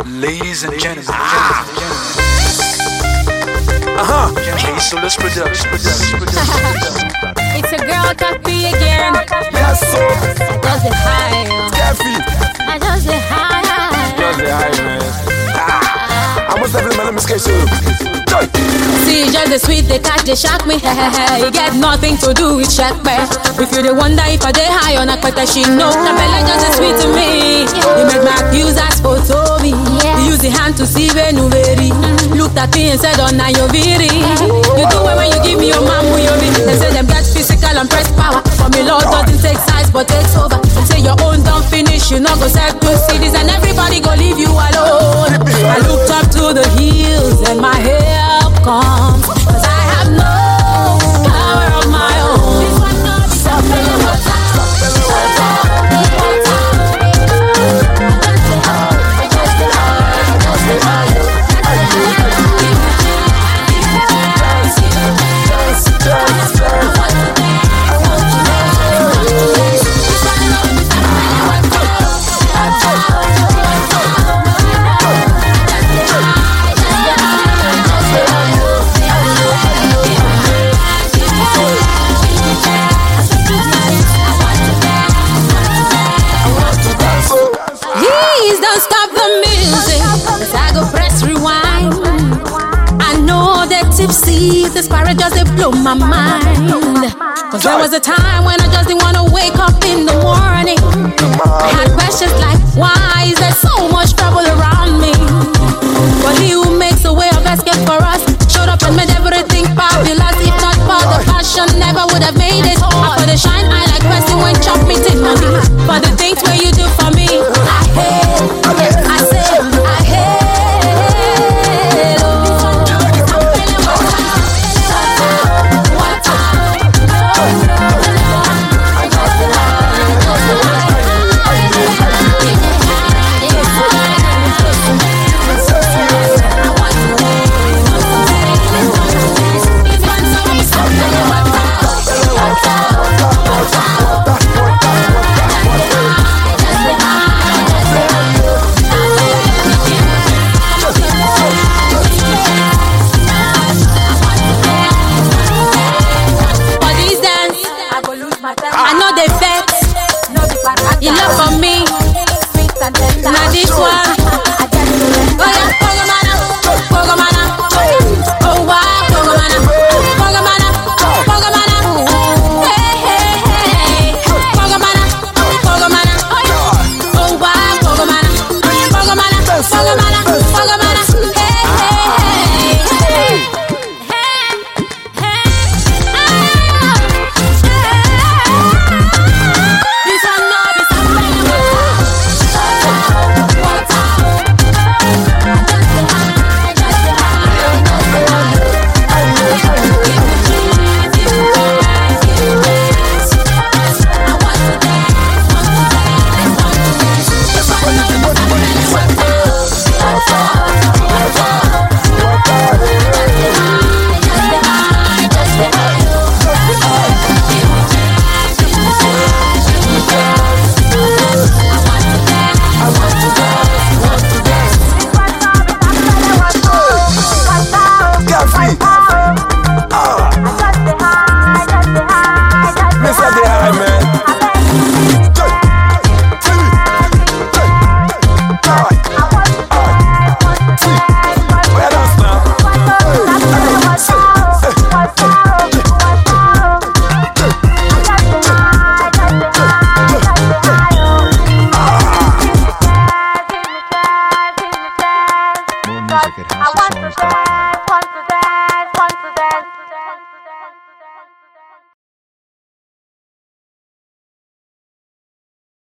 Ladies and gentlemen, K-Solus Productions. It's a girl copy again. Yes, so. Does it high? Caffy. I does it high. Does it high, man. I must have my name is K-Solus. See, just the sweet, they catch, they shock me. You get nothing to do with shack back. If you they wonder if I dey high or not, but she know. The belly just the sweet to me. You make my accusers photo me. You use the hand to see when you very. Looked at me and said, oh, now you're very. You do it when you give me your mamu, you be. They say them get physical and press power. For me, Lord doesn't take size, but takes over. They say your own don't finish, you not go set to cities, and everybody go leave you alone. I looked up to the hills and my help comes, 'cause I have no power of my own. Stop feeling what's up. Please don't stop the music, 'cause I go press rewind. I know that tipsy, this pirate just they blow my mind. 'Cause there was a time when I just didn't wanna wake up in the morning. I had questions like, why